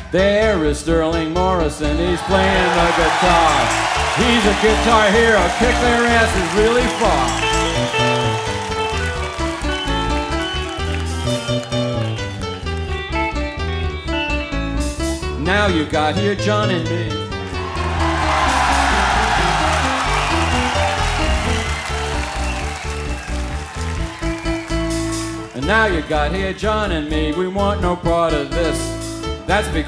There is Sterling Morrison, he's playing the guitar. He's a guitar hero, kick their asses really far. Now you got here John and me. And now you got here John and me. We want no part of this. That's because